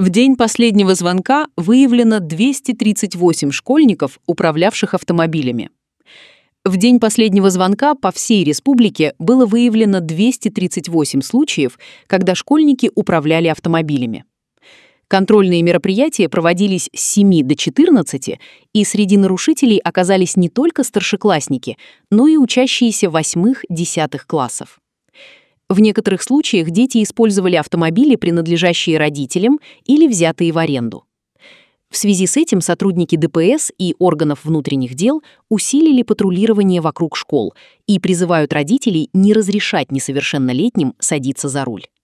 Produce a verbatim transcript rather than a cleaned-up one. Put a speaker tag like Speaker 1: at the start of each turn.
Speaker 1: В день последнего звонка выявлено двести тридцать восемь школьников, управлявших автомобилями. В день последнего звонка по всей республике было выявлено двести тридцать восемь случаев, когда школьники управляли автомобилями. Контрольные мероприятия проводились с семи до четырнадцати, и среди нарушителей оказались не только старшеклассники, но и учащиеся восьмых-десятых классов. В некоторых случаях дети использовали автомобили, принадлежащие родителям или взятые в аренду. В связи с этим сотрудники Дэ Пэ Эс и органов внутренних дел усилили патрулирование вокруг школ и призывают родителей не разрешать несовершеннолетним садиться за руль.